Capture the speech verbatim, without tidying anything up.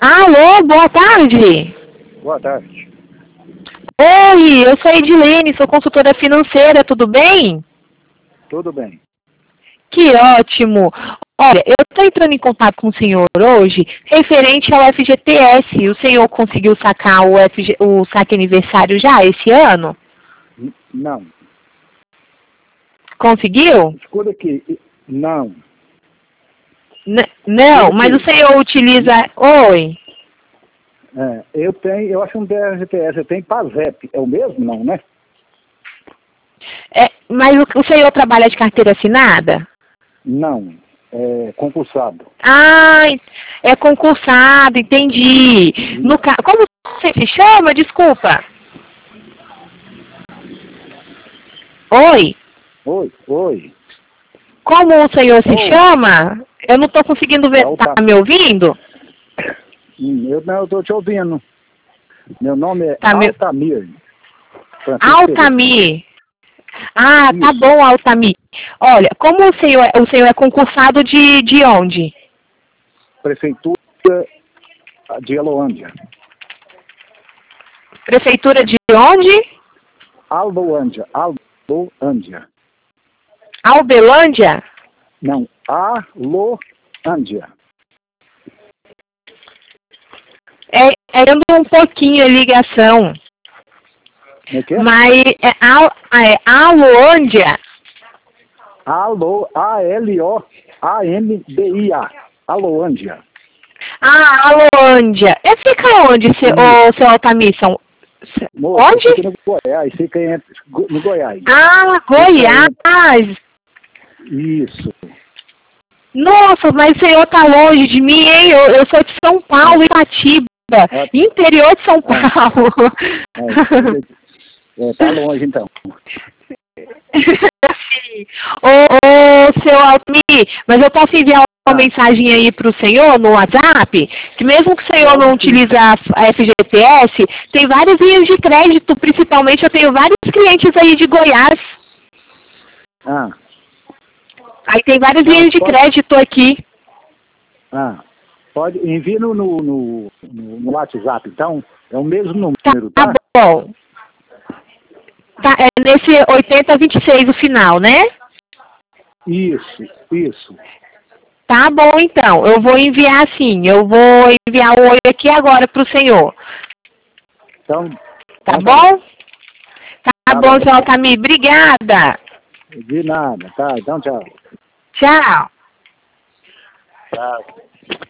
Alô, boa tarde. Boa tarde. Oi, eu sou a Edilene, sou consultora financeira, tudo bem? Tudo bem. Que ótimo. Olha, eu estou entrando em contato com o senhor hoje, referente ao F G T S. O senhor conseguiu sacar o, F G, o saque aniversário já esse ano? N- Não. Conseguiu? Escuta aqui. Não. N- não, Escuta mas o aqui. senhor utiliza... Oi? É, eu tenho, eu acho um D R T S, eu tenho PASEP. É o mesmo, não, né? É, mas o, o senhor trabalha de carteira assinada? Não. É concursado. Ah, é concursado, entendi. No, ca- como você se chama? Desculpa. Oi? Oi, oi. Como o senhor se Oi. chama? Eu não estou conseguindo ver. Tá Alta- me ouvindo? Hum, Eu não, eu tô te ouvindo. Meu nome é Tá me... Altamir. Francisco Pereira. Altamir. Ah, tá Isso. bom, Altamir. Olha, como o senhor, é- o senhor é concursado de, de onde? Prefeitura de Eloândia. Prefeitura de onde? Aldoândia. Aldoândia. Albelândia? Não. Alôândia. É, é dando um pouquinho a ligação. Como é que é? Mas é, Al, é Aloândia. Alô, A L O A N D I A. Aloândia. Ah, Aloândia. E fica onde, se, ô, seu Altamir? São, se- Moço, onde? fica no Goiás, fica em, no Goiás. Ah, Goiás. Isso. Nossa, mas o senhor tá longe de mim, hein? Eu, eu sou de São Paulo, Itatiba. Ah, Interior de São ah. Paulo. É, é, tá longe então. Sim. Ô, ô, seu Altamir, mas eu posso enviar uma Ah. mensagem aí pro senhor no WhatsApp? Que mesmo que o senhor não Pode sim. utilize a a F G T S, tem várias linhas de crédito, principalmente eu tenho vários clientes aí de Goiás. Ah, Aí tem várias Não, linhas de pode- crédito aqui. ah. Pode, envia no, no, no, no WhatsApp, então. É o mesmo Tá, número, tá tá? bom. Tá, é nesse oitenta vinte e seis o final, né? Isso, isso. Tá bom, então. Eu vou enviar sim. Eu vou enviar o oi aqui agora pro senhor. Então, Tá então bom? Tá, Tá bom, bom. seu Altamir. Obrigada. De nada, tá? Então, tchau. Tchau. Tchau.